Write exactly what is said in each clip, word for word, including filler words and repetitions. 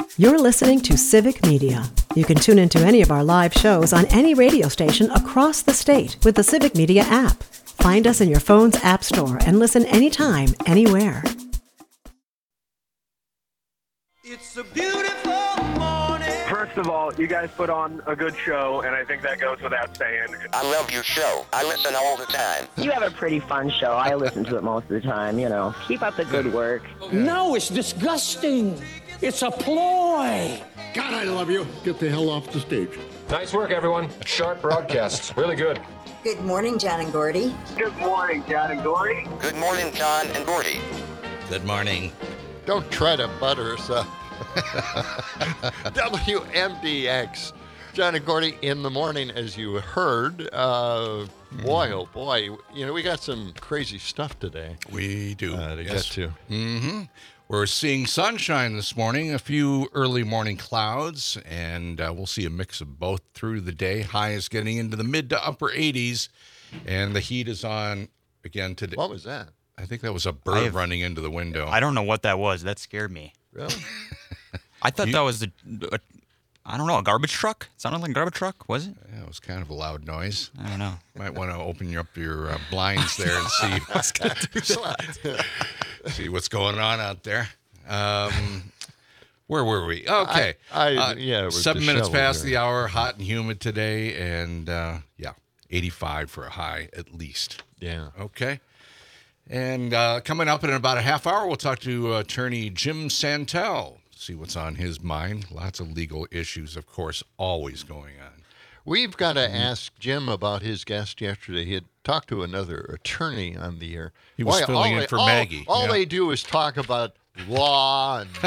You're listening to Civic Media. You can tune into any of our live shows on any radio station across the state with the Civic Media app. Find us in your phone's app store and listen anytime, anywhere. It's a beautiful morning. First of all, you guys put on a good show, and I think that goes without saying. I love your show. I listen all the time. You have a pretty fun show. I listen to it most of the time, you know. Keep up the good work. No, it's disgusting. It's a ploy. God, I love you. Get the hell off the stage. Nice work, everyone. Sharp broadcasts. Really good. Good morning, John and Gordy. Good morning, John and Gordy. Good morning, John and Gordy. Good morning. Don't try to butter us up. W M D X. John and Gordy in the morning, as you heard. Uh, boy, oh boy. You know, we got some crazy stuff today. We do. Uh, to yes. get to. Mm-hmm. We're seeing sunshine this morning, a few early morning clouds, and uh, we'll see a mix of both through the day. High is getting into the mid to upper eighties, and the heat is on again today. What was that? I think that was a bird have, running into the window. I don't know what that was. That scared me. Really? I thought you, that was, a, a, I don't know, a garbage truck? It sounded like a garbage truck, was it? Yeah, it was kind of a loud noise. I don't know. Might want to open up your uh, blinds there and see what's, see what's going on out there. Um, where were we? Okay. I, I, uh, yeah, seven minutes past here. the hour, hot and humid today, and uh, yeah, eighty-five for a high at least. Yeah. Okay. And uh, coming up in about a half hour, we'll talk to uh, attorney Jim Santel, see what's on his mind. Lots of legal issues, of course, always going on. We've got to mm-hmm. ask Jim about his guest yesterday. He had talked to another attorney on the air. He was Boy, filling in they, for all, Maggie. All yeah. they do is talk about law and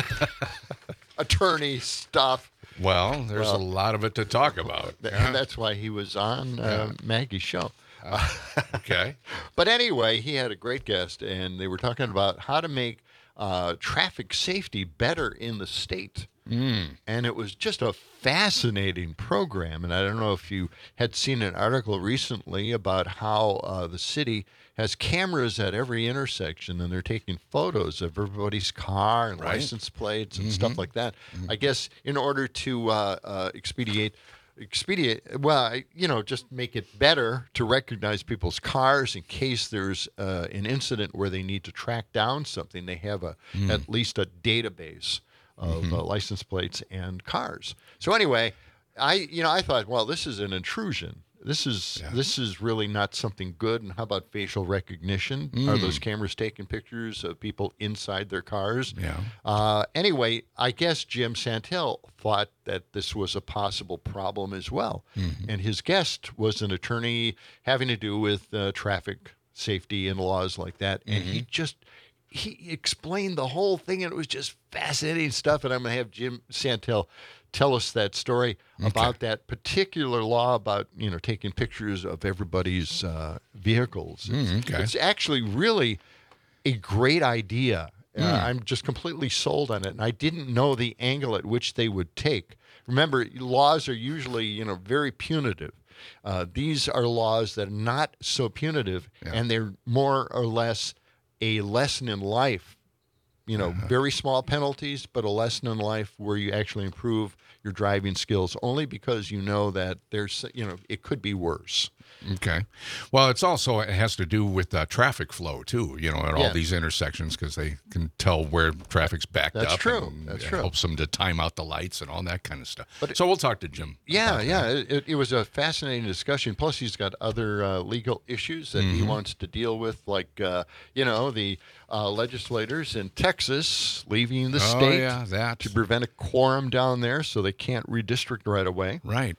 attorney stuff. Well, there's well, a lot of it to talk about. Th- yeah. That's why he was on uh, yeah. Maggie's show. Uh, okay. But anyway, he had a great guest, and they were talking about how to make uh, traffic safety better in the state. Mm. And it was just a fascinating program. And I don't know if you had seen an article recently about how uh, the city has cameras at every intersection, and they're taking photos of everybody's car and right. license plates and mm-hmm. stuff like that. Mm-hmm. I guess in order to uh, uh, expedite Expedite, well, you know, just make it better to recognize people's cars in case there's uh, an incident where they need to track down something. They have a mm. at least a database of mm-hmm. uh, license plates and cars. So anyway, I you know I thought, well, this is an intrusion. This is yeah. this is really not something good. And how about facial recognition? Mm. Are those cameras taking pictures of people inside their cars? Yeah. Uh, anyway, I guess Jim Santel thought that this was a possible problem as well. Mm-hmm. And his guest was an attorney having to do with uh, traffic safety and laws like that. And mm-hmm. he just he explained the whole thing, and it was just fascinating stuff. And I'm going to have Jim Santel tell us that story okay. about that particular law about, you know, taking pictures of everybody's uh, vehicles. It's, mm, okay. it's actually really a great idea. Uh, mm. I'm just completely sold on it, and I didn't know the angle at which they would take. Remember, laws are usually, you know, very punitive. Uh, these are laws that are not so punitive, yeah. and they're more or less a lesson in life. You know, uh-huh. very small penalties, but a lesson in life where you actually improve your driving skills only because you know that there's, you know, it could be worse. Okay. Well, it's also, it has to do with uh, traffic flow, too, you know, at yeah. all these intersections, because they can tell where traffic's backed That's up. True. And That's it true. helps them to time out the lights and all that kind of stuff. But it, so we'll talk to Jim. Yeah, yeah. It, it was a fascinating discussion. Plus, he's got other uh, legal issues that mm-hmm. he wants to deal with, like, uh, you know, the uh, legislators in Texas leaving the oh, state yeah, that. to prevent a quorum down there so they can't redistrict right away. Right.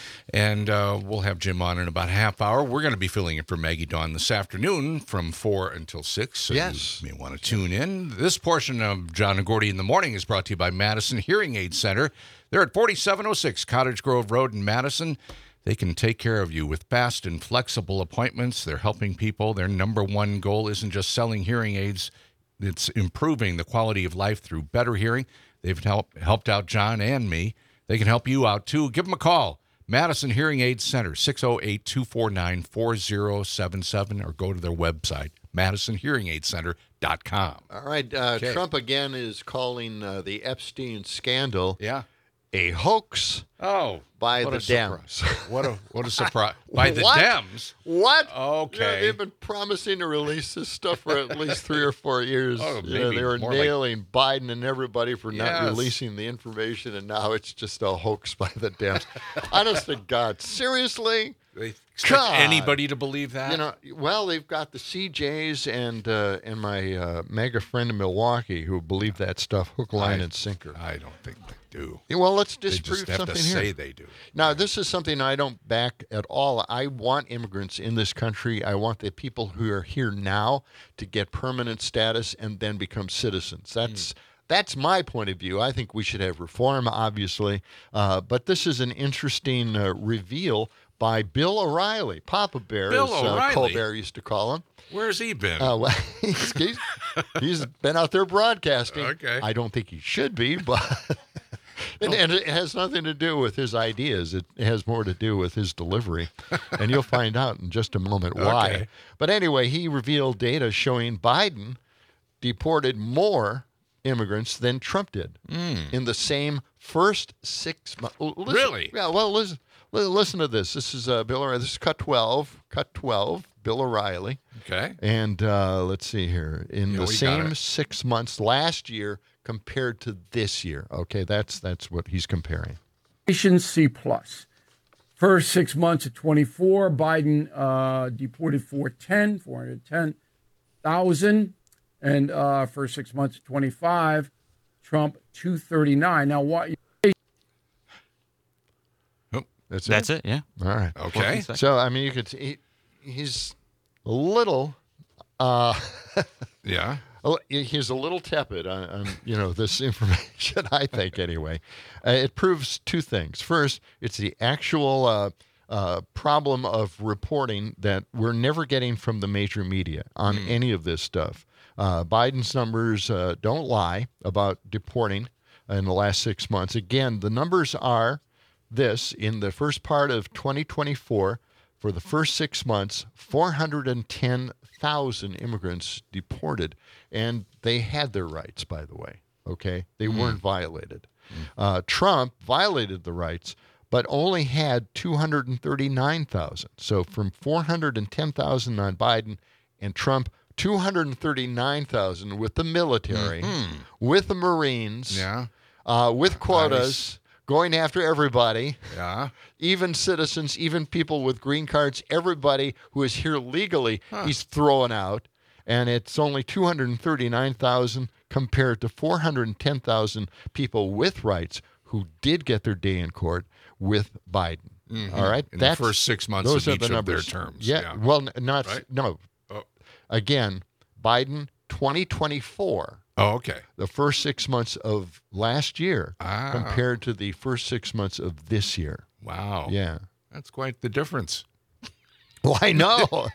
And uh, we'll have Jim on in about a half hour. We're going to be filling in for Maggie Dawn this afternoon from four until six. So yes. you may want to tune in. This portion of John and Gordy in the Morning is brought to you by Madison Hearing Aid Center. They're at forty-seven oh six Cottage Grove Road in Madison. They can take care of you with fast and flexible appointments. They're helping people. Their number one goal isn't just selling hearing aids. It's improving the quality of life through better hearing. They've helped helped out John and me. They can help you out, too. Give them a call. Madison Hearing Aid Center, six oh eight, two four nine, four oh seven seven, or go to their website, madison hearing aid center dot com. All right. Uh, Okay. Trump again is calling uh, the Epstein scandal Yeah. a hoax Oh, by what the a surprise. Dems. What a what a surprise by the What? Dems. What? Okay. Yeah, they've been promising to release this stuff for at least three or four years. Oh, Yeah, maybe they were more like- nailing Biden and everybody for not Yes. releasing the information, and now it's just a hoax by the Dems. Honest to God, seriously? They expect God. anybody to believe that? You know, well, they've got the C Js and uh, and my uh, mega friend in Milwaukee who believe that stuff hook, line, I- and sinker. I don't think they do. Yeah, well, let's They disprove just have something to here. say they do. Now, this is something I don't back at all. I want immigrants in this country. I want the people who are here now to get permanent status and then become citizens. That's that's my point of view. I think we should have reform, obviously, uh, but this is an interesting uh, reveal by Bill O'Reilly, Papa Bear, Bill as uh, O'Reilly? Colbert used to call him. Where's he been? Uh, well, he's, he's, he's been out there broadcasting. Okay. I don't think he should be, but and, and it has nothing to do with his ideas. It has more to do with his delivery, and you'll find out in just a moment why. Okay. But anyway, he revealed data showing Biden deported more immigrants than Trump did in the same first six months. Really? Yeah. Well, listen. li- Listen to this. This is uh, Bill O'Reilly. This is cut twelve. Cut twelve. Bill O'Reilly. Okay. And uh, let's see here. In Yeah, the we got same it. six months last year compared to this year. Okay, that's that's what he's comparing. C plus. First six months of twenty-four, Biden uh, deported four ten, four hundred ten thousand. And uh, first six months of twenty-five, Trump two thirty-nine. Now, what? That's it. That's it. Yeah. All right. Okay. So I mean, you could see he, he's a little. Uh, Yeah. a li- he's a little tepid on, on you know this information. I think anyway, uh, it proves two things. First, it's the actual uh, uh, problem of reporting that we're never getting from the major media on any of this stuff. Uh, Biden's numbers uh, don't lie about deporting in the last six months. Again, the numbers are this: in the first part of twenty twenty-four, for the first six months, four hundred ten thousand immigrants deported, and they had their rights, by the way, okay? They weren't violated. Uh, Trump violated the rights, but only had two hundred thirty-nine thousand. So from four hundred ten thousand on Biden and Trump, two hundred thirty-nine thousand with the military, with the Marines, Yeah. uh, with quotas, Nice. going after everybody, Yeah. even citizens, even people with green cards, everybody who is here legally, he's throwing out. And it's only two hundred thirty-nine thousand compared to four hundred ten thousand people with rights who did get their day in court with Biden. All right? In the first six months those of are each the of their numbers. terms, Yeah. yeah. Well, n- not, Right? no. Oh. Again, Biden twenty twenty-four. Oh, okay. The first six months of last year Ah. compared to the first six months of this year. Wow. Yeah. That's quite the difference. Well, I know.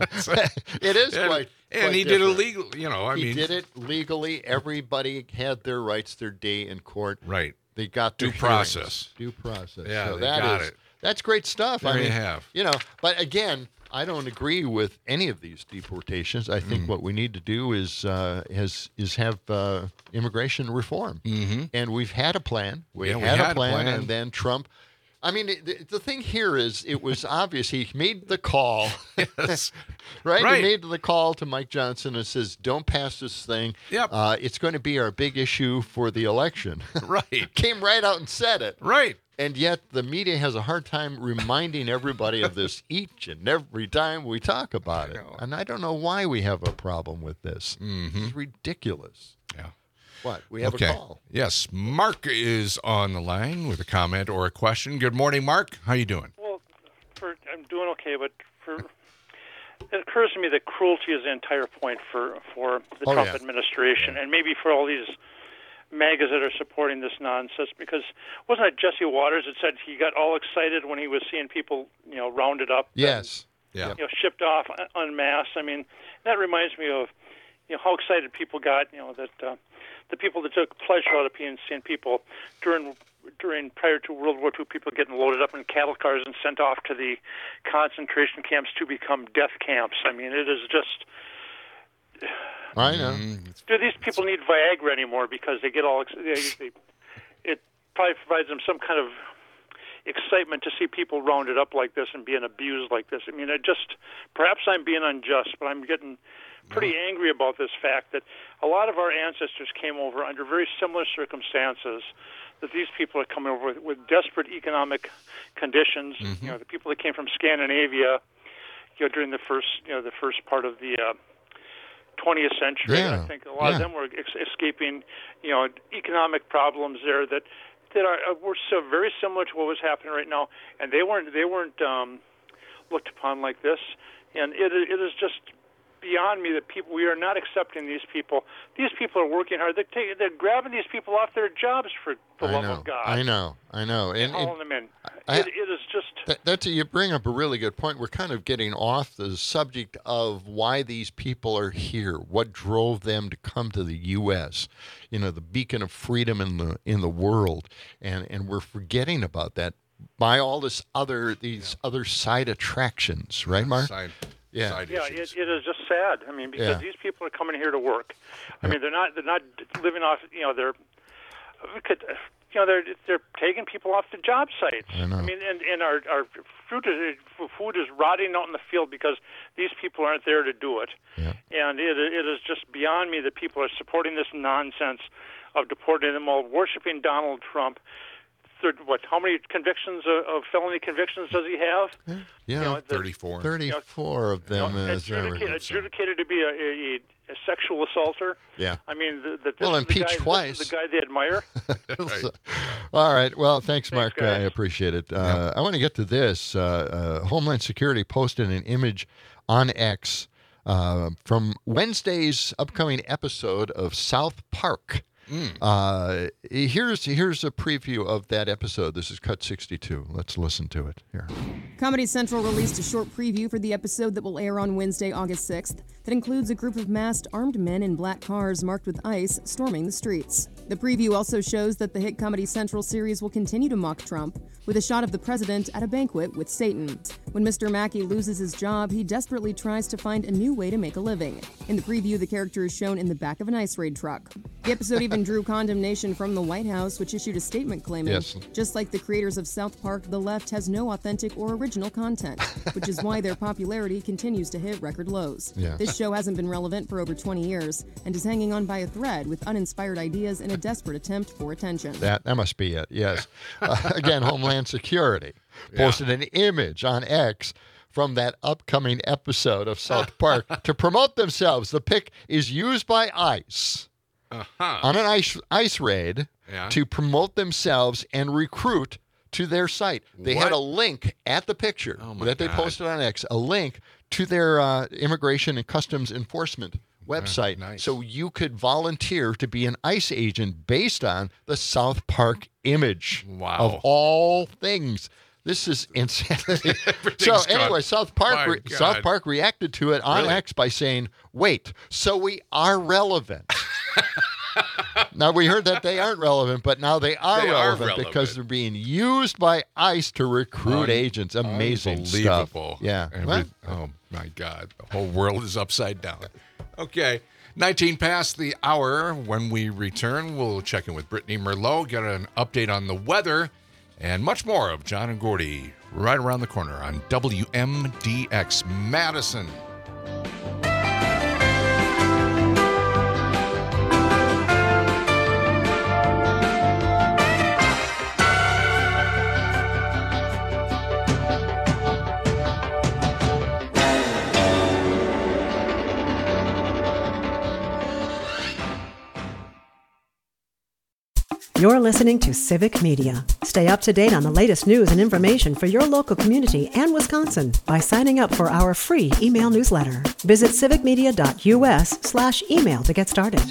it is And, quite. and quite he did it different. legal. You know, I he mean, did it legally. Everybody had their rights, their day in court. right. They got their Due hearings. process. Due process. Yeah, so they that got is- it. That's great stuff. There I you mean, have. You know, but again, I don't agree with any of these deportations. I Mm. think what we need to do is uh, has is have uh, immigration reform. Mm-hmm. And we've had a plan. We, Yeah, we had, had a a plan, plan. and then Trump. I mean, the, the thing here is, it was obvious he made the call. Yes. Right? Right. He made the call to Mike Johnson and says, don't pass this thing. Yep. Uh, it's going to be our big issue for the election. Right. Came right out and said it. Right. And yet the media has a hard time reminding everybody of this each and every time we talk about it. know. And I don't know why we have a problem with this. It's ridiculous. Yeah. What? We have Okay. a call. Yes. Mark is on the line with a comment or a question. Good morning, Mark. How you doing? Well, for, I'm doing okay, but for it occurs to me that cruelty is the entire point for for the Oh, Trump yeah. administration, and maybe for all these MAGAs that are supporting this nonsense. Because wasn't it Jesse Waters that said he got all excited when he was seeing people, you know, rounded up, Yes. Yeah. and, you know, shipped off en masse? I mean, that reminds me of, you know, how excited people got, you know, that uh, the people that took pleasure out of being seeing people during during prior to World War Two, people getting loaded up in cattle cars and sent off to the concentration camps to become death camps. I mean, it is just I know. Do these people need Viagra anymore because they get all? They, they, it probably provides them some kind of excitement to see people rounded up like this and being abused like this. I mean, it just perhaps I'm being unjust, but I'm getting pretty no. angry about this fact that a lot of our ancestors came over under very similar circumstances. That these people are coming over with, with desperate economic conditions. Mm-hmm. You know, the people that came from Scandinavia, you know, during the first, you know, the first part of the uh, twentieth century. Yeah. I think a lot yeah. of them were ex- escaping, you know, economic problems there that that are were so very similar to what was happening right now, and they weren't they weren't um, looked upon like this. And it it is just beyond me that people we are not accepting these people. These people are working hard. They're taking, they're grabbing these people off their jobs for the I love know, of God. I know, I know, and, hauling and them in. I, it, it is just that, that's a, you bring up a really good point. We're kind of getting off the subject of why these people are here, what drove them to come to the U S. You know, the beacon of freedom in the in the world, and and we're forgetting about that by all this other these yeah. other side attractions, right, Mark? Side. Yeah, Side yeah, it, it is just sad. I mean, because yeah. these people are coming here to work. I mean, they're not they're not living off. You know, they're we could, you know, they're they're taking people off the job sites. I know. I mean, and, and our our fruit is, food is rotting out in the field because these people aren't there to do it. Yeah. And it it is just beyond me that people are supporting this nonsense of deporting them all, worshiping Donald Trump. What? How many convictions of, of felony convictions does he have? Yeah, you know, the, thirty-four. Thirty-four you know, of them. You know, is adjudicated, adjudicated to be a, a, a sexual assaulter. Yeah. I mean, the, the, this well, is impeached the guy, twice. This is the guy they admire. so, all right. Well, thanks, thanks Mark. guys. I appreciate it. Uh, I want to get to this. Uh, uh, Homeland Security posted an image on X uh, from Wednesday's upcoming episode of South Park. Mm. Uh, here's here's a preview of that episode. This is cut sixty-two. Let's listen to it here. Comedy Central released a short preview for the episode that will air on Wednesday, August sixth, that includes a group of masked armed men in black cars marked with ice storming the streets. The preview also shows that the hit Comedy Central series will continue to mock Trump, with a shot of the president at a banquet with Satan. When Mister Mackey loses his job, he desperately tries to find a new way to make a living. In the preview, the character is shown in the back of an ice raid truck. The episode even drew condemnation from the White House, which issued a statement claiming, yes. just like the creators of South Park, the left has no authentic or original content, which is why their popularity continues to hit record lows. Yeah. This show hasn't been relevant for over twenty years and is hanging on by a thread with uninspired ideas in a desperate attempt for attention. That that must be it, yes. Uh, again, Homeland Security posted yeah. an image on X from that upcoming episode of South Park to promote themselves. The pic is used by ICE uh-huh. on an ice, ice raid yeah. to promote themselves and recruit to their site. They what? had a link at the picture oh that they God. posted on X, a link to their uh, Immigration and Customs Enforcement website. Uh, nice. So you could volunteer to be an ICE agent based on the South Park image. Wow. Of all things. This is insanity. so anyway, gone. South Park re- South Park reacted to it on really? X by saying, wait, so we are relevant. Now, we heard that they aren't relevant, but now they are, they relevant, are relevant because they're being used by ICE to recruit Un- agents. Amazing stuff. Yeah. Every, oh, my God. The whole world is upside down. Okay. nineteen past the hour. When we return, we'll check in with Brittany Merlot, get an update on the weather, and much more of John and Gordy right around the corner on W M D X Madison. You're listening to Civic Media. Stay up to date on the latest news and information for your local community and Wisconsin by signing up for our free email newsletter. Visit civicmedia.us slash email to get started.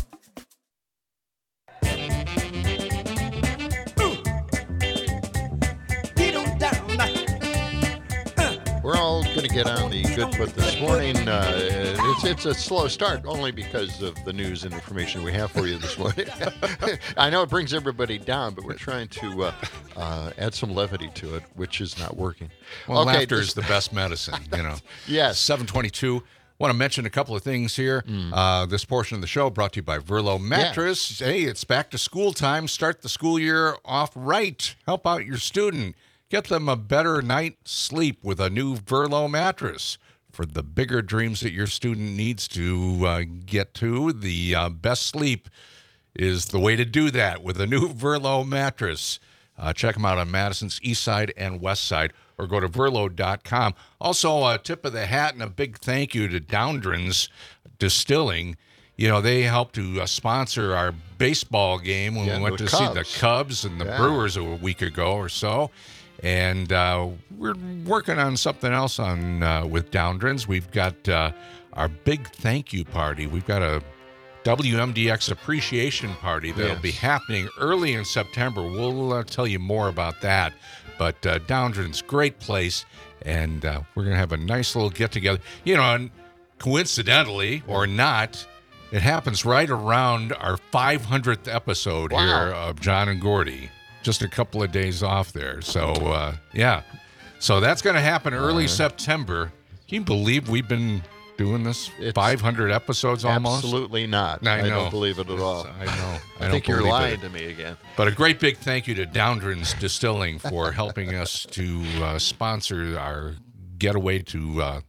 We're all going to get on the good foot this morning. Uh, it's it's a slow start only because of the news and information we have for you this morning. I know it brings everybody down, but we're trying to uh, uh, add some levity to it, which is not working. Well, okay, laughter this, is the best medicine, you know. Yes. seven twenty-two. Want to mention a couple of things here. Mm. Uh, this portion of the show brought to you by Verlo Mattress. Hey, it's back to school time. Start the school year off right. Help out your student. Get them a better night's sleep with a new Verlo mattress. For the bigger dreams that your student needs to uh, get to, the uh, best sleep is the way to do that with a new Verlo mattress. Uh, check them out on Madison's east side and west side, or go to verlo dot com. Also, a tip of the hat and a big thank you to Downdren's Distilling. You know, they helped to uh, sponsor our baseball game when Yeah, we went the to see Cubs. the Cubs and the Yeah. Brewers a week ago or so. And uh, we're working on something else on uh, with Downdren's. We've got uh, our big thank you party. We've got a W M D X appreciation party that'll Yes. be happening early in September. We'll uh, tell you more about that. But uh, Downdren's, great place, and uh, we're going to have a nice little get-together. You know, and coincidentally or not, it happens right around our five hundredth episode Wow. here of John and Gordy. Just a couple of days off there. So, uh, yeah. So that's going to happen early Uh, September. Can you believe we've been doing this It's five hundred episodes almost? Absolutely not. I I, know. don't believe it at all. I know. I, I, don't think you're believe lying it. to me again. But a great big thank you to Downdren's Distilling for helping us to uh, sponsor our getaway to uh,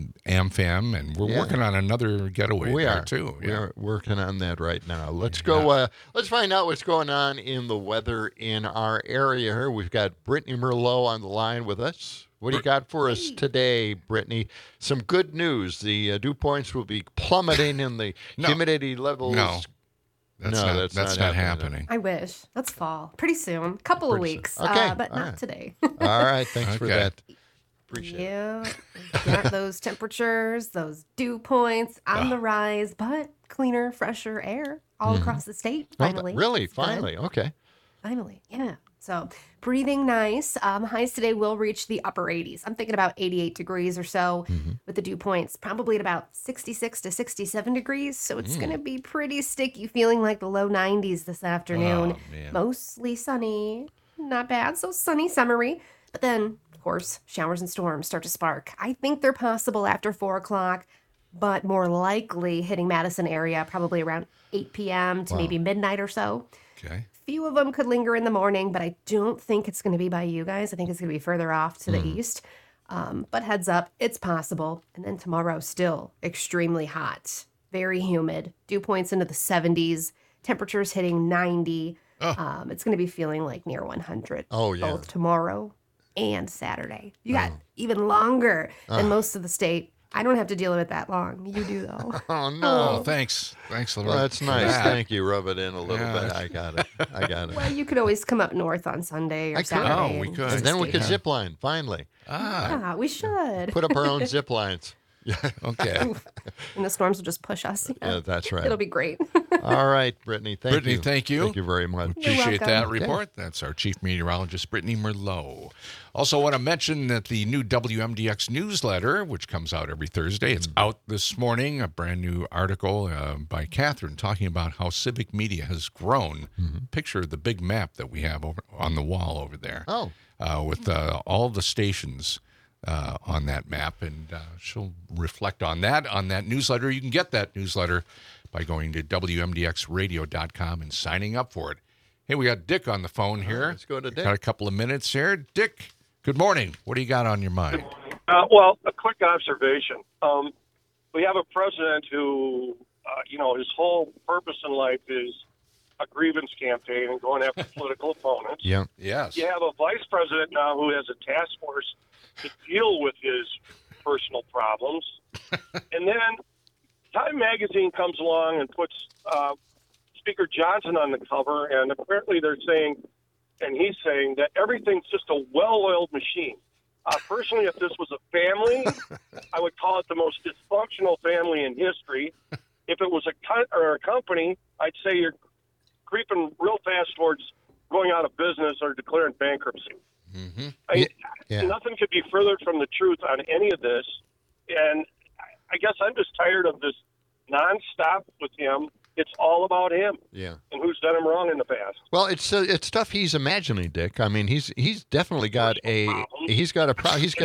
AmFam, and we're Yeah. working on another getaway We there are too. We are working on that right now. Let's go. Uh, let's find out what's going on in the weather in our area here. We've got Brittany Merlot on the line with us. What do you got for us today, Brittany? Some good news. The uh, dew points will be plummeting in the No. humidity levels. No. That's no, not, that's, that's not, not happening. happening. I wish. That's fall. Pretty soon. Couple of Pretty soon. weeks. Okay, Uh, but all not right. today. All right. Thanks for Okay. that. Appreciate it. yeah. Get those temperatures, those dew points on the rise, but cleaner, fresher air all across the state. Oh, th- Finally. really? It's good. Finally? Okay. Finally, yeah. So breathing nice. Um, highs today will reach the upper eighties. I'm thinking about eighty-eight degrees or so with the dew points, probably at about sixty-six to sixty-seven degrees. So it's going to be pretty sticky, feeling like the low nineties this afternoon. Oh, man. Mostly sunny. Not bad. So sunny, summery. But then, of course, showers and storms start to spark. I think they're possible after four o'clock, but more likely hitting Madison area probably around eight p.m. to Wow. maybe midnight or so. Okay. Few of them could linger in the morning, but I don't think it's going to be by you guys. I think it's going to be further off to the east. Um, but heads up, it's possible. And then tomorrow, still extremely hot, very humid, dew points into the seventies, temperatures hitting ninety. Um, it's going to be feeling like near one hundred. Oh, yeah. Both tomorrow and Saturday. You got even longer than most of the state. I don't have to deal with it that long. You do, though. Oh, no. Oh, thanks. Thanks, Loretta. Well, that's nice. Yeah. Thank you. Rub it in a little Yeah. bit. I got it. I got it. Well, you could always come up north on Sunday or I could. Saturday. Oh, we and could. And then we stay could here. zip line, finally. Ah, Yeah, we should. Put up our own zip lines. Yeah, okay. And the storms will just push us. Yeah. yeah, that's right. It'll be great. All right, Brittany. Thank Brittany, you. thank you. Thank you very much. Appreciate welcome. that Okay. report. That's our chief meteorologist, Brittany Merlot. Also, want to mention that the new W M D X newsletter, which comes out every Thursday, it's out this morning. A brand new article uh, by Catherine talking about how civic media has grown. Picture the big map that we have over on the wall over there. Oh. uh, with uh, all the stations uh, on that map, and uh, she'll reflect on that on that newsletter. You can get that newsletter by going to W M D X radio dot com and signing up for it. Hey, we got Dick on the phone here. let's go to Dick. Got a couple of minutes here. Dick, good morning. What do you got on your mind? Uh, well, a quick observation. Um, we have a president who, uh, you know, his whole purpose in life is a grievance campaign and going after political opponents. Yeah. Yes. You have a vice president now who has a task force to deal with his personal problems. And then Time Magazine comes along and puts uh, Speaker Johnson on the cover, and apparently they're saying, and he's saying, that everything's just a well-oiled machine. Uh, personally, if this was a family, I would call it the most dysfunctional family in history. If it was a co- or a company, I'd say you're creeping real fast towards going out of business or declaring bankruptcy. Mm-hmm. I, Yeah. Yeah. Nothing could be further from the truth on any of this. And I guess I'm just tired of this nonstop with him. It's all about him Yeah. and who's done him wrong in the past. Well, it's uh, it's stuff he's imagining, Dick. I mean, he's he's definitely got a he's got a pro- he's got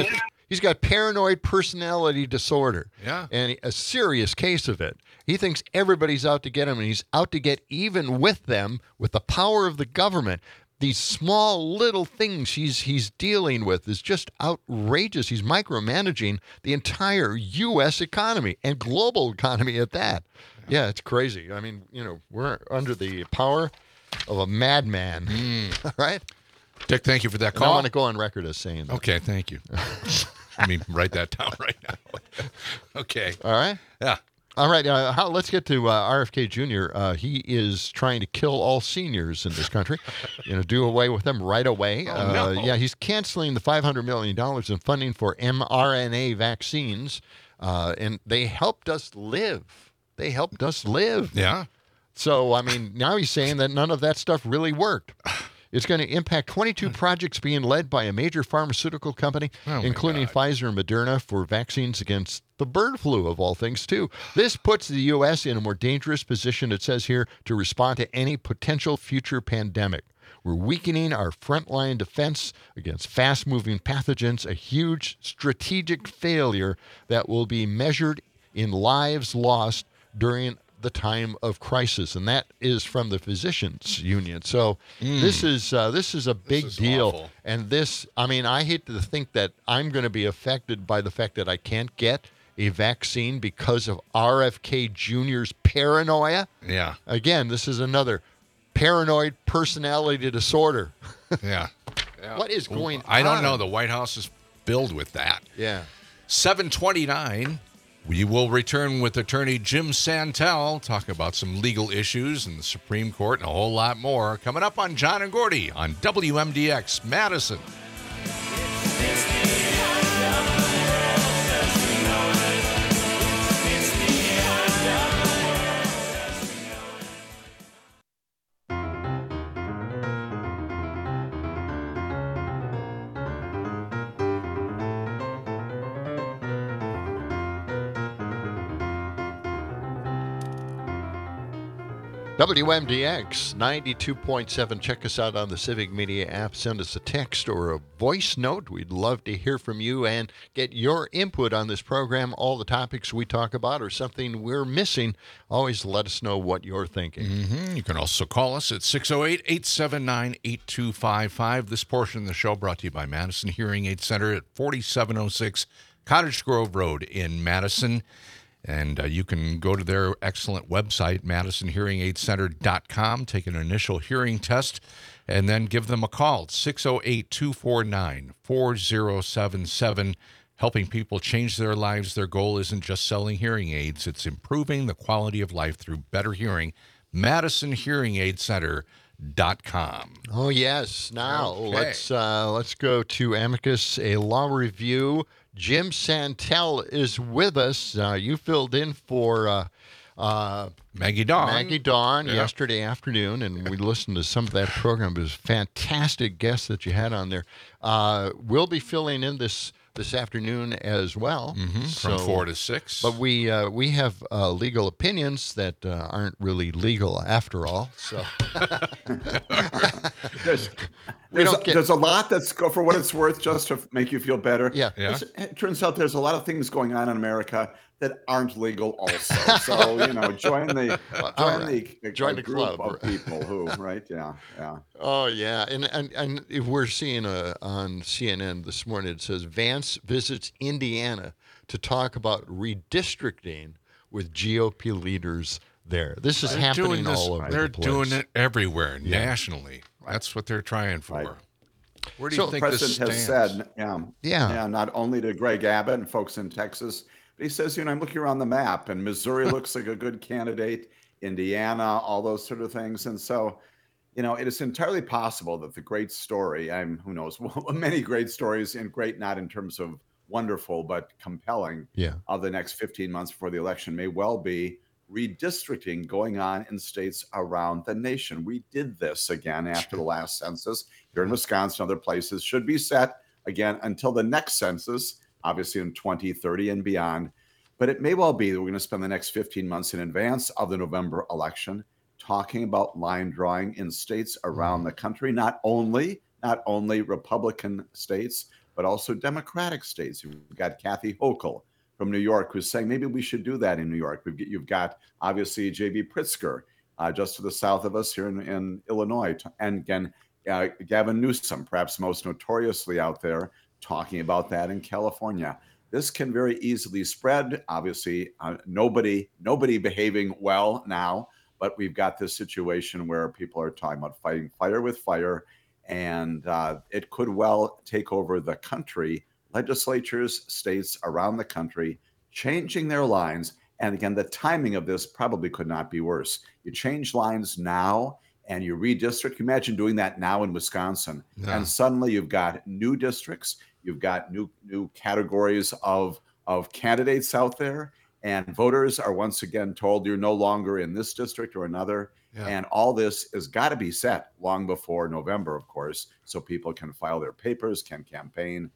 He's got paranoid personality disorder. Yeah. And a serious case of it. He thinks everybody's out to get him, and he's out to get even with them with the power of the government. These small little things he's he's dealing with is just outrageous. He's micromanaging the entire U S economy and global economy at that. Yeah, it's crazy. I mean, you know, we're under the power of a madman. Mm. All right? Dick, thank you for that And call. I want to go on record as saying that. Okay, thank you. Let me write that down right now. Okay. All right? Yeah. All right, uh, how, let's get to uh, R F K Junior Uh, he is trying to kill all seniors in this country, you know, do away with them right away. Oh, uh, no. Yeah, he's canceling the five hundred million dollars in funding for mRNA vaccines, uh, and they helped us live. They helped us live. Yeah. So, I mean, now he's saying that none of that stuff really worked. It's going to impact twenty-two projects being led by a major pharmaceutical company, Oh, my including God. Pfizer and Moderna, for vaccines against the bird flu, of all things, too. This puts the U S in a more dangerous position, it says here, to respond to any potential future pandemic. We're weakening our frontline defense against fast-moving pathogens, a huge strategic failure that will be measured in lives lost during the time of crisis, and that is from the physicians union. So Mm. this is uh, this is a big is deal. awful. And this, I mean, I hate to think that I'm going to be affected by the fact that I can't get a vaccine because of R F K Junior's paranoia. Yeah. Again, this is another paranoid personality disorder. Yeah. Yeah. What is going I don't on? know. The White House is filled with that. Yeah. seven twenty-nine. We will return with attorney Jim Santel, talk about some legal issues in the Supreme Court and a whole lot more. Coming up on John and Gordy on W M D X Madison. W M D X ninety-two point seven. Check us out on the Civic Media app. Send us a text or a voice note. We'd love to hear from you and get your input on this program. All the topics we talk about or something we're missing. Always let us know what you're thinking. Mm-hmm. You can also call us at six oh eight, eight seven nine, eight two five five. This portion of the show brought to you by Madison Hearing Aid Center at forty-seven oh six Cottage Grove Road in Madison. And uh, you can go to their excellent website, madison hearing aid center dot com, take an initial hearing test, and then give them a call, six oh eight, two four nine, four oh seven seven. Helping people change their lives. Their goal isn't just selling hearing aids, it's improving the quality of life through better hearing. madison hearing aid center dot com. Oh, yes. Now, Okay. let's uh, let's go to Amicus, a law review. Jim Santel is with us. Uh, you filled in for uh, uh, Maggie Dawn. Maggie Dawn Yeah. yesterday afternoon, and we listened to some of that program. It was a fantastic guest that you had on there. Uh, we'll be filling in this this afternoon as well. Mm-hmm. From So- four to six. But we uh, we have uh, legal opinions that uh, aren't really legal after all. So There's, We there's, don't a, get- there's a lot that's go for what it's worth, just to make you feel better. Yeah. Yeah. It's- It turns out there's a lot of things going on in America that aren't legal also. So, you know, join the join All right. the, Join the group club. of people who, right? Yeah, yeah. Oh yeah, and and and if we're seeing uh on C N N this morning, it says Vance visits Indiana to talk about redistricting with G O P leaders there. This is They're happening doing this- all over They're the place. doing it everywhere, Yeah. nationally. That's what they're trying for. Right. Where do So you The think this president stands? has said, yeah, Yeah. yeah, not only to Greg Abbott and folks in Texas, but he says, you know, I'm looking around the map, and Missouri looks like a good candidate, Indiana, all those sort of things, and so, you know, it is entirely possible that the great story, I'm who knows, many great stories, and great not in terms of wonderful, but compelling, Yeah. of the next fifteen months before the election may well be redistricting going on in states around the nation. We did this again after the last census here in Wisconsin, other places should be set again until the next census, obviously in twenty thirty and beyond. But it may well be that we're going to spend the next fifteen months in advance of the November election talking about line drawing in states around the country, not only, not only Republican states, but also Democratic states. You've got Kathy Hochul from New York who's saying maybe we should do that in New York. We've, you've got obviously J B Pritzker uh, just to the south of us here in, in Illinois. And again, uh, Gavin Newsom, perhaps most notoriously out there, talking about that in California. This can very easily spread. Obviously, uh, nobody nobody behaving well now, but we've got this situation where people are talking about fighting fire with fire, and uh, it could well take over the country. Legislatures, states around the country changing their lines. And again, the timing of this probably could not be worse. You change lines now and you redistrict. Imagine doing that now in Wisconsin. Yeah. And suddenly you've got new districts. You've got new new categories of, of candidates out there. And voters are once again told you're no longer in this district or another. Yeah. And all this has got to be set long before November, of course, so people can file their papers, can campaign.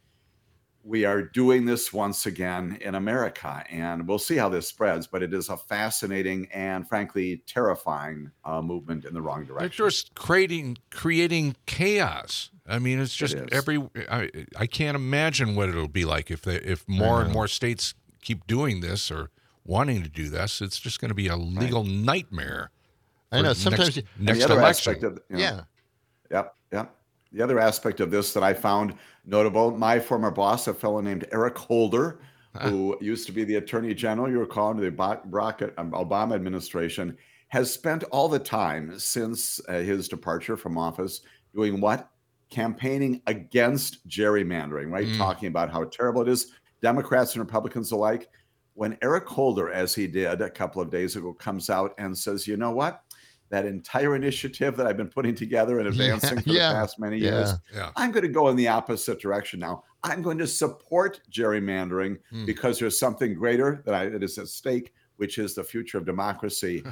We are doing this once again in America, and we'll see how this spreads, but it is a fascinating and frankly terrifying uh, movement in the wrong direction. It's just creating creating chaos. I mean, it's just It is. every. I, I can't imagine what it'll be like if they, if more and know. more states keep doing this or wanting to do this. It's just going to be a legal nightmare. I for know, sometimes next, you- And next the other election. aspect of, you know, Yeah. Yep, yep. The other aspect of this that I found notable, my former boss, a fellow named Eric Holder, who used to be the Attorney General, you recall, under the Ba- Barack Obama administration, has spent all the time since uh, his departure from office doing what? Campaigning against gerrymandering, right? Mm. Talking about how terrible it is, Democrats and Republicans alike. When Eric Holder, as he did a couple of days ago, comes out and says, you know what? That entire initiative that I've been putting together and advancing for yeah, the past many yeah, years, yeah. I'm going to go in the opposite direction now. I'm going to support gerrymandering Hmm. because there's something greater that, I, that is at stake, which is the future of democracy.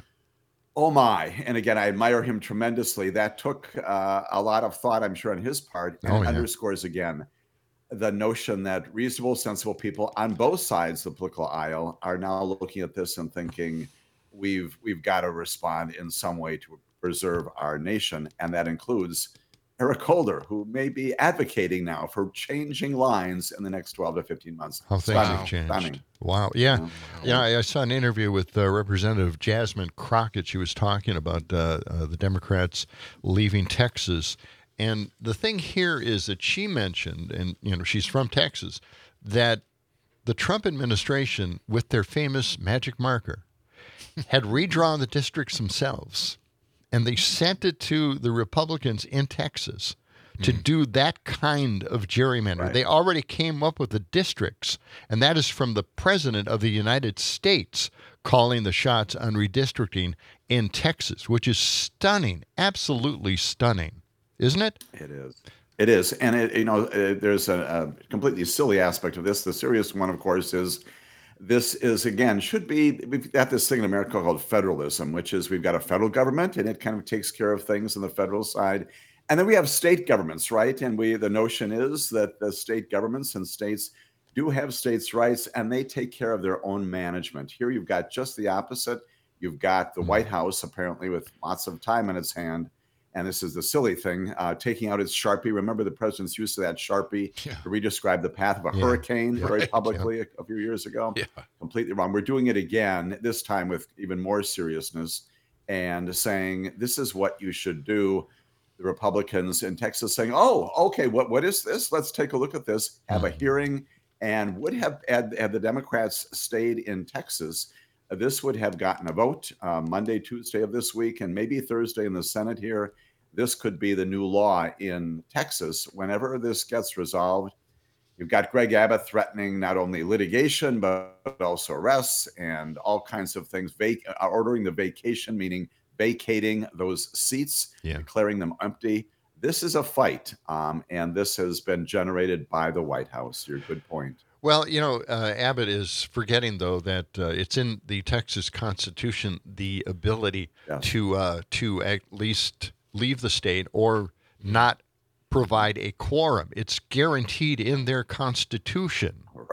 Oh my. And again, I admire him tremendously. That took uh, a lot of thought, I'm sure, on his part, and Oh, it yeah. underscores again the notion that reasonable, sensible people on both sides of the political aisle are now looking at this and thinking, we've we've got to respond in some way to preserve our nation. And that includes Eric Holder, who may be advocating now for changing lines in the next twelve to fifteen months. How things Stunning, have changed. stunning. Wow. Yeah. Yeah. Yeah. I, I saw an interview with uh, Representative Jasmine Crockett. She was talking about uh, uh, the Democrats leaving Texas. And the thing here is that she mentioned, and you know, she's from Texas, that the Trump administration, with their famous magic marker, had redrawn the districts themselves, and they sent it to the Republicans in Texas to do that kind of gerrymander. Right. They already came up with the districts, and that is from the President of the United States calling the shots on redistricting in Texas, which is stunning, absolutely stunning, isn't it? It is. It is. And, it, you know, uh, there's a, a completely silly aspect of this. The serious one, of course, is this is, again, should be, we've got this thing in America called federalism, which is we've got a federal government and it kind of takes care of things on the federal side. And then we have state governments, right? And we, the notion is that the state governments and states do have states' rights and they take care of their own management. Here you've got just the opposite. You've got the White House, apparently with lots of time in its hand. And this is the silly thing, uh, taking out its Sharpie. Remember the president's use of that Sharpie Yeah. to re-describe the path of a Yeah. hurricane very Right. publicly a, a few years ago? Yeah. Completely wrong. We're doing it again, this time with even more seriousness and saying, this is what you should do. The Republicans in Texas saying, oh, okay, what, what is this? Let's take a look at this, have a hearing. And would have, had, had the Democrats stayed in Texas, uh, this would have gotten a vote uh, Monday, Tuesday of this week, and maybe Thursday in the Senate here. This could be the new law in Texas. Whenever this gets resolved, you've got Greg Abbott threatening not only litigation, but also arrests and all kinds of things, vac- uh, ordering the vacation, meaning vacating those seats, Yeah. declaring them empty. This is a fight, um, and this has been generated by the White House. Your good point. Well, you know, uh, Abbott is forgetting, though, that uh, it's in the Texas Constitution the ability Yes. to uh, to at least leave the state or not provide a quorum. It's guaranteed in their Constitution. Right.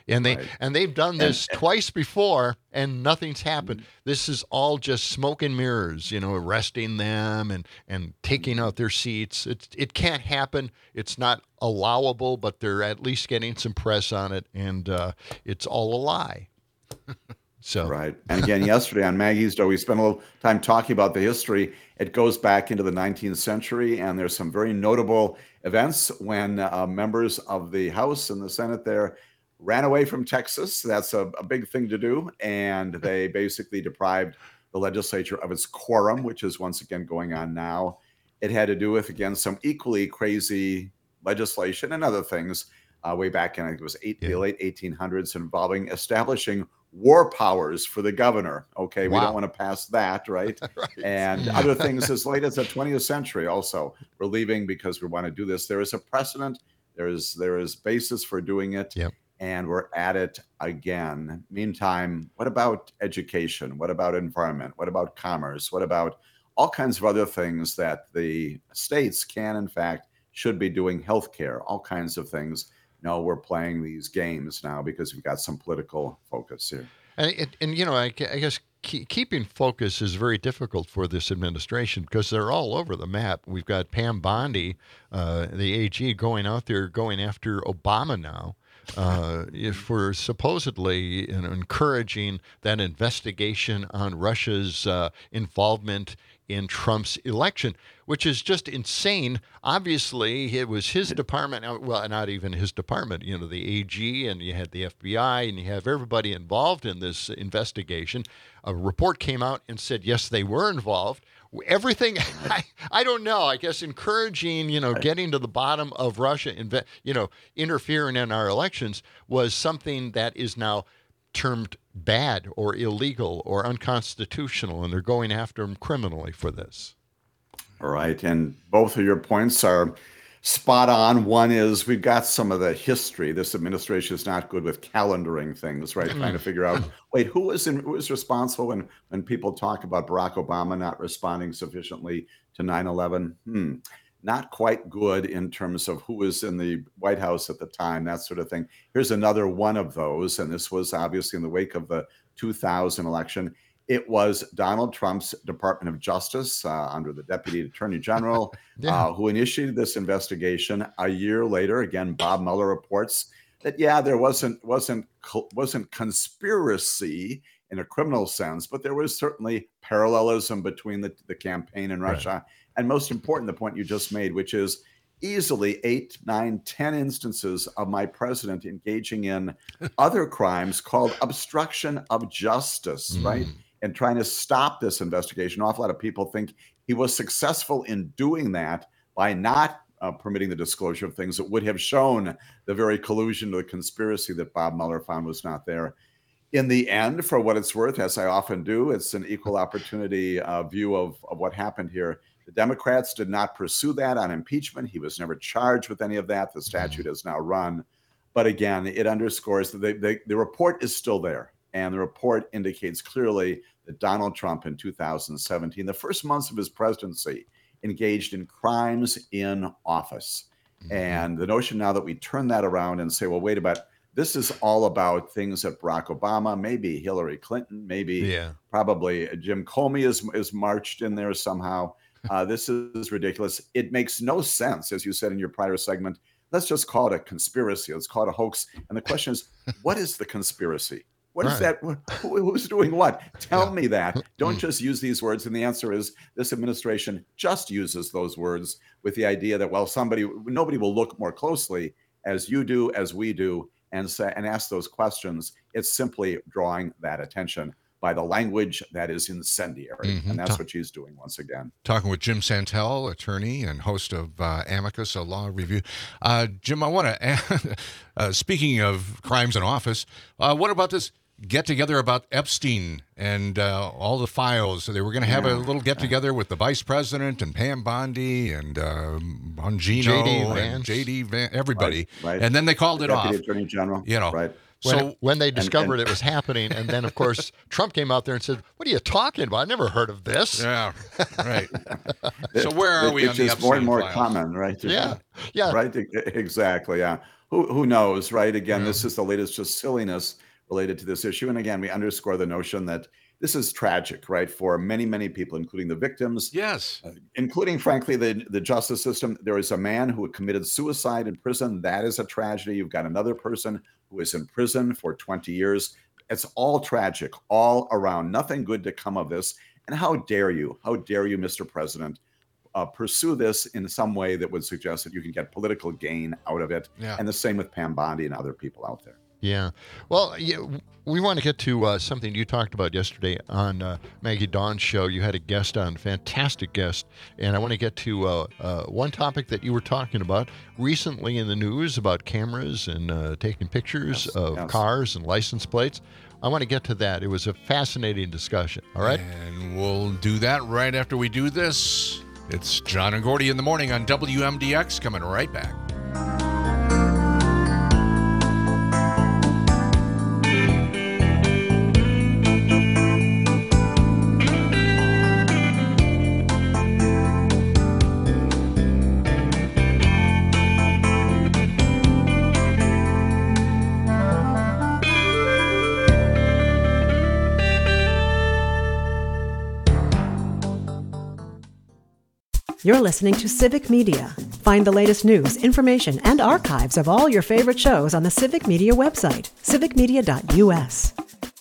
And they Right. and they've done this twice before, and nothing's happened. This is all just smoke and mirrors, you know, arresting them and and taking out their seats. It it can't happen. It's not allowable, but they're at least getting some press on it, and uh, it's all a lie. So right. And again, yesterday on Maggie's Dough, we spent a little time talking about the history. It goes back into the nineteenth century, and there's some very notable events when uh, members of the House and the Senate there ran away from Texas. That's a, a big thing to do. And they basically deprived the legislature of its quorum, which is once again going on now. It had to do with, again, some equally crazy legislation and other things uh, way back in, I think it was eight, yeah. the late eighteen hundreds, involving establishing war powers for the governor. Okay, wow. We don't want to pass that, right? right. And other things as late as the twentieth century also. We're leaving because we want to do this. There is a precedent. There is, there is basis for doing it. Yep. And we're at it again. Meantime, what about education? What about environment? What about commerce? What about all kinds of other things that the states can, in fact, should be doing? Healthcare, all kinds of things. No, we're playing these games now because we've got some political focus here. And, and, and you know, I, I guess keep, keeping focus is very difficult for this administration because they're all over the map. We've got Pam Bondi, uh, the A G, going out there going after Obama now. Uh, for supposedly you know, encouraging that investigation on Russia's uh, involvement in Trump's election, which is just insane. Obviously, it was his department, well, not even his department, you know, the A G, and you had the F B I, and you have everybody involved in this investigation. A report came out and said, yes, they were involved. Everything, I, I don't know, I guess encouraging, you know, getting to the bottom of Russia, inve- you know, interfering in our elections was something that is now termed bad or illegal or unconstitutional, and they're going after him criminally for this. All right. And both of your points are spot on. One is we've got some of the history. This administration is not good with calendaring things, right? Trying to figure out, wait, who was in, who was responsible when, when people talk about Barack Obama not responding sufficiently to nine eleven? Hmm. Not quite good in terms of who was in the White House at the time, that sort of thing. Here's another one of those, and this was obviously in the wake of the two thousand election. It was Donald Trump's Department of Justice uh, under the Deputy Attorney General yeah. uh, who initiated this investigation. A year later, again, Bob Mueller reports that, yeah, there wasn't wasn't wasn't conspiracy in a criminal sense, but there was certainly parallelism between the, the campaign in Russia. Right. And most important, the point you just made, which is easily eight, nine, ten instances of my president engaging in other crimes called obstruction of justice, mm. right? And trying to stop this investigation. An awful lot of people think he was successful in doing that by not uh, permitting the disclosure of things that would have shown the very collusion or the conspiracy that Bob Mueller found was not there. In the end, for what it's worth, as I often do, it's an equal opportunity uh, view of, of what happened here. The Democrats did not pursue that on impeachment. He was never charged with any of that. The statute has now run. But again, it underscores that they, they, the report is still there. And the report indicates clearly that Donald Trump in two thousand seventeen, the first months of his presidency, engaged in crimes in office. Mm-hmm. And the notion now that we turn that around and say, well, wait a minute, this is all about things that Barack Obama, maybe Hillary Clinton, maybe yeah. probably Jim Comey is, is marched in there somehow. Uh, this is ridiculous. It makes no sense, as you said in your prior segment. Let's just call it a conspiracy. Let's call it a hoax. And the question is, what is the conspiracy? What is right. that? Who, who's doing what? Tell yeah. me that. Don't just use these words. And the answer is this administration just uses those words with the idea that, well, somebody, nobody will look more closely as you do, as we do, and say, and ask those questions. It's simply drawing that attention by the language that is incendiary. Mm-hmm. And that's Ta- what she's doing once again. Talking with Jim Santel, attorney and host of uh, Amicus, a law review. Uh, Jim, I want to, uh, speaking of crimes in office, uh, what about this get together about Epstein and uh, all the files? So they were going to have yeah. a little get together with the vice president and Pam Bondi and uh, Bongino J D and J D Vance, everybody. Right, right. And then they called the it Deputy off. Attorney General. You know, right. when, So- when they And- discovered and- it was happening, and then of course Trump came out there and said, "What are you talking about? I never heard of this." Yeah, right. So where are we It's on the just more and Epstein more files? common, right? Yeah, yeah. Right, E- exactly, yeah. Who who knows, right? Again, Yeah. this is the latest just silliness related to this issue. And again, we underscore the notion that this is tragic, right, for many, many people, including the victims, Yes. uh, including, frankly, the, the justice system. There is a man who committed suicide in prison. That is a tragedy. You've got another person who is in prison for twenty years. It's all tragic, all around. Nothing good to come of this. And how dare you? How dare you, Mister President, uh, pursue this in some way that would suggest that you can get political gain out of it? Yeah. And the same with Pam Bondi and other people out there. Yeah. Well, yeah, we want to get to uh, something you talked about yesterday on uh, Maggie Dawn's show. You had a guest on, fantastic guest, and I want to get to uh, uh, one topic that you were talking about recently in the news about cameras and uh, taking pictures Yes, of yes. cars and license plates. I want to get to that. It was a fascinating discussion. All right. And we'll do that right after we do this. It's John and Gordy in the morning on W M D X, coming right back. You're listening to Civic Media. Find the latest news, information, and archives of all your favorite shows on the Civic Media website, civic media dot u s.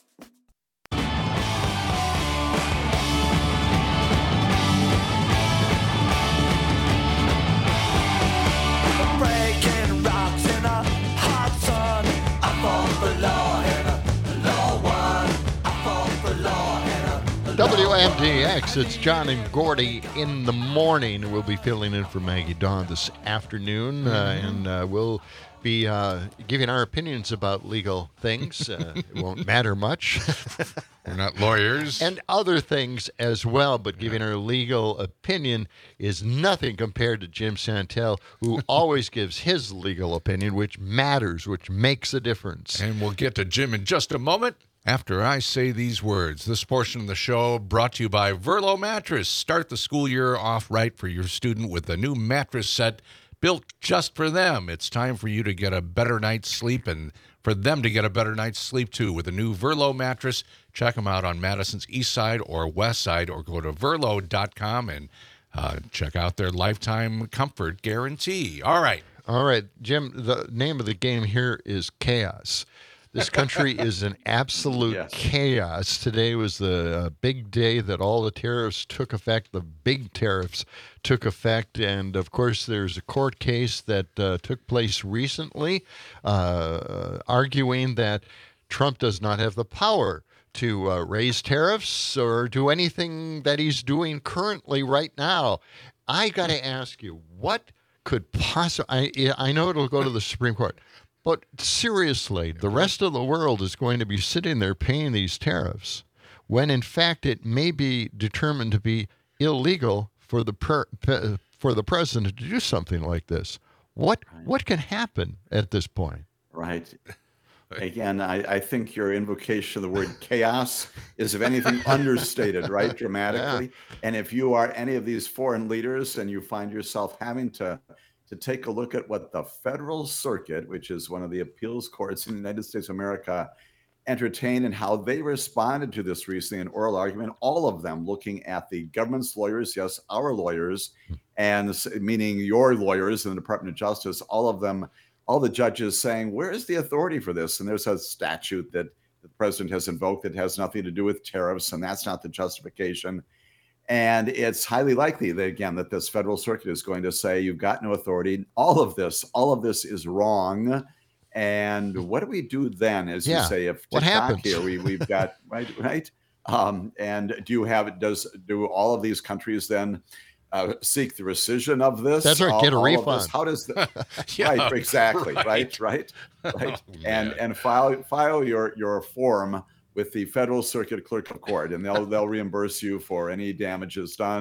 Breaking rocks in a hot sun. I fall for law and a law one. I fall for law and a W M D X, it's John and Gordy in the morning. We'll be filling in for Maggie Dawn this afternoon, uh, and uh, we'll be uh, giving our opinions about legal things. Uh, it won't matter much. We're not lawyers. And other things as well, but giving our legal opinion is nothing compared to Jim Santel, who always gives his legal opinion, which matters, which makes a difference. And we'll get to Jim in just a moment after I say these words. This portion of the show brought to you by Verlo Mattress. Start the school year off right for your student with a new mattress set built just for them. It's time for you to get a better night's sleep and for them to get a better night's sleep too with a new Verlo mattress. Check them out on Madison's east side or west side, or go to verlo dot com and uh, check out their lifetime comfort guarantee. All right. All right, Jim, the name of the game here is chaos. This country is an absolute Yes. chaos. Today was the uh, big day that all the tariffs took effect, the big tariffs took effect. And, of course, there's a court case that uh, took place recently uh, arguing that Trump does not have the power to uh, raise tariffs or do anything that he's doing currently right now. I got to ask you, what could possibly, I, I know it'll go to the Supreme Court, but seriously, the rest of the world is going to be sitting there paying these tariffs when, in fact, it may be determined to be illegal for the per, pe, for the president to do something like this. What what can happen at this point? Right. Again, I, I think your invocation of the word chaos is, if anything, understated, right? Dramatically. Yeah. And if you are any of these foreign leaders and you find yourself having to to take a look at what the Federal Circuit, which is one of the appeals courts in the United States of America, entertained and how they responded to this recently in oral argument, all of them looking at the government's lawyers, yes, our lawyers, and s- meaning your lawyers in the Department of Justice, all of them, all the judges saying, where is the authority for this? And there's a statute that the president has invoked that has nothing to do with tariffs, and that's not the justification. And it's highly likely that, again, that this Federal Circuit is going to say, you've got no authority. All of this, all of this is wrong. And what do we do then? As Yeah. you say, if What TikTok happens? here, we, we've got, right, right? Um, and do you have, does, do all of these countries then uh, seek the rescission of this? That's right, All- get a all of refund. this? How does the, Yeah, right, exactly, right. right, right, right. Oh, and, man. and file, file your, your form with the Federal Circuit Clerk of Court, and they'll they'll reimburse you for any damages done.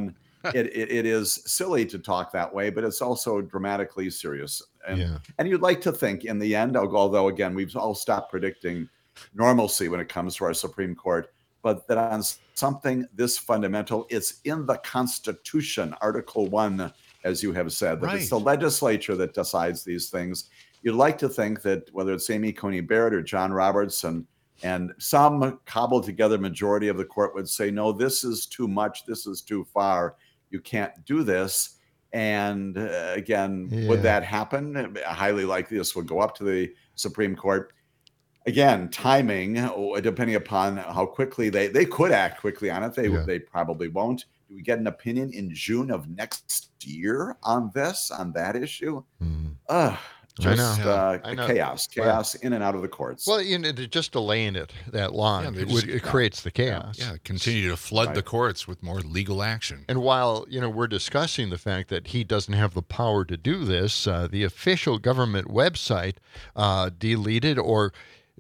it, it it is silly to talk that way, but it's also dramatically serious. And Yeah. and you'd like to think in the end, although again we've all stopped predicting normalcy when it comes to our Supreme Court, but that on something this fundamental, it's in the Constitution, Article One, as you have said, that Right. it's the legislature that decides these things. You'd like to think that whether it's Amy Coney Barrett or John Roberts and and some cobbled together majority of the court would say, no, this is too much. This is too far. You can't do this. And uh, again, Yeah. would that happen? Highly likely this would go up to the Supreme Court. Again, timing, oh, depending upon how quickly they, they could act quickly on it. They Yeah. they probably won't. Do we get an opinion in June of next year on this, on that issue? Ugh, I just know. uh, I know. chaos, chaos in and out of the courts. Well, you know, just delaying it that long, Yeah, they it, just- would, it creates the chaos. Yeah, continue to flood Right. the courts with more legal action. And while, you know, we're discussing the fact that he doesn't have the power to do this, uh, the official government website uh, deleted or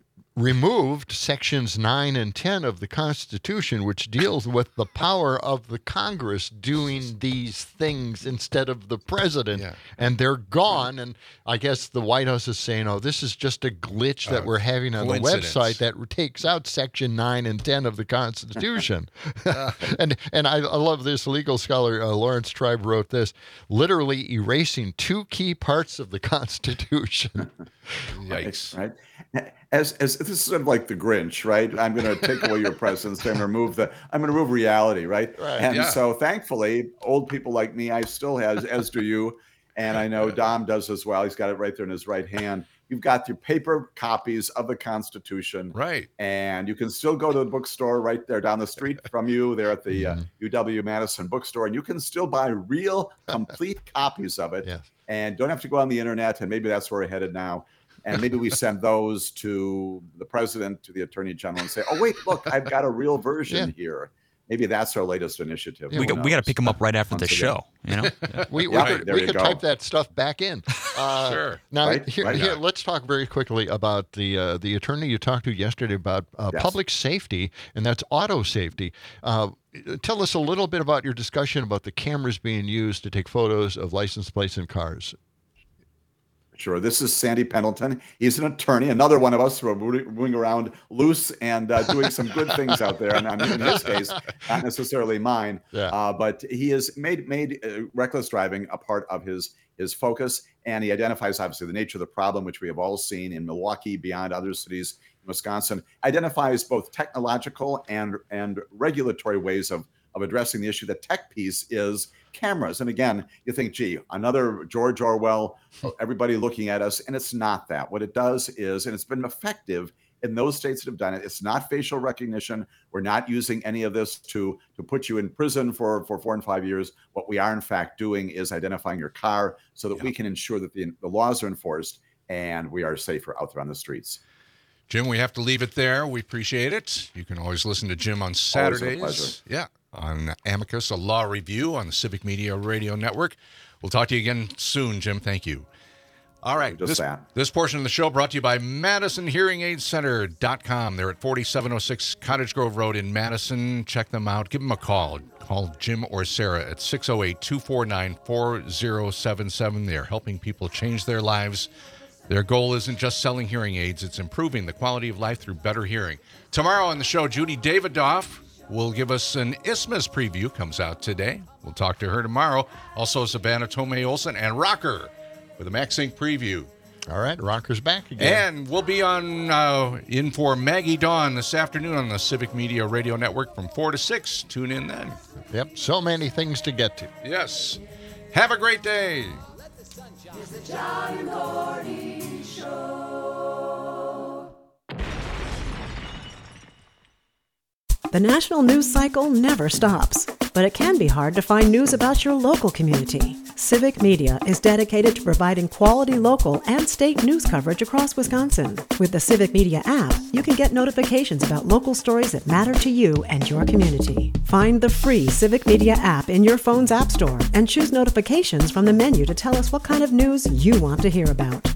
removed sections nine and ten of the Constitution, which deals with the power of the Congress doing these things instead of the president. Yeah. And they're gone. And I guess the White House is saying, oh, this is just a glitch that Uh, we're having on the coincidence. website that takes out section nine and ten of the Constitution. and and I, I love this. Legal scholar uh, Lawrence Tribe wrote this, literally erasing two key parts of the Constitution. Yikes. Right. As as this is sort of like the Grinch, right? I'm going to take away your presence. I'm going to remove the. I'm going to remove reality, right? Right, And yeah. so, thankfully, old people like me, I still have, as do you, and I know Dom does as well. He's got it right there in his right hand. You've got your paper copies of the Constitution, Right. and you can still go to the bookstore right there down the street from you. There at the uh, Mm-hmm. U W Madison bookstore, and you can still buy real, complete copies of it, Yes. and don't have to go on the internet. And maybe that's where we're headed now. And maybe we send those to the president, to the attorney general, and say, "Oh, wait, look, I've got a real version Yeah. here." Maybe that's our latest initiative. we Who got, we got to knows? pick them up right after the Once again. show. You know. We, we Yeah, could, there we you could go. type that stuff back in. Uh, Sure. Now, Right, here, right. here, let's talk very quickly about the uh, the attorney you talked to yesterday about uh, Yes. public safety, and that's auto safety. Uh, tell us a little bit about your discussion about the cameras being used to take photos of license plates in cars. Sure. This is Sandy Pendleton. He's an attorney, another one of us who are moving around loose and uh, doing some good things out there. And I mean, in his case, not necessarily mine, Yeah. uh, but he has made made uh, reckless driving a part of his his focus, and he identifies obviously the nature of the problem, which we have all seen in Milwaukee, beyond other cities in Wisconsin. Identifies both technological and and regulatory ways of of addressing the issue. The tech piece is cameras. And again, you think, gee, another George Orwell, everybody looking at us, and it's not that. What it does is, and it's been effective in those states that have done it, it's not facial recognition. We're not using any of this to, to put you in prison for, for four and five years. What we are, in fact, doing is identifying your car so that Yeah. we can ensure that the, the laws are enforced and we are safer out there on the streets. Jim, we have to leave it there. We appreciate it. You can always listen to Jim on Always a Saturdays. pleasure. Yeah, on Amicus, a law review on the Civic Media Radio Network. We'll talk to you again soon, Jim. Thank you. All right. Just this, that. this portion of the show brought to you by Madison Hearing Aid Center dot com. They're at forty-seven oh six Cottage Grove Road in Madison. Check them out. Give them a call. Call Jim or Sarah at six oh eight, two four nine, four oh seven seven. They're helping people change their lives. Their goal isn't just selling hearing aids, it's improving the quality of life through better hearing. Tomorrow on the show, Judy Davidoff will give us an Isthmus preview, comes out today. We'll talk to her tomorrow. Also, Savannah Tomei Olsen and Rocker with a MaxSync preview. All right, Rocker's back again. And we'll be on uh, in for Maggie Dawn this afternoon on the Civic Media Radio Network from four to six. Tune in then. Yep, so many things to get to. Yes. Have a great day. It's the John Gordy Show. The national news cycle never stops, but it can be hard to find news about your local community. Civic Media is dedicated to providing quality local and state news coverage across Wisconsin. With the Civic Media app, you can get notifications about local stories that matter to you and your community. Find the free Civic Media app in your phone's app store and choose notifications from the menu to tell us what kind of news you want to hear about.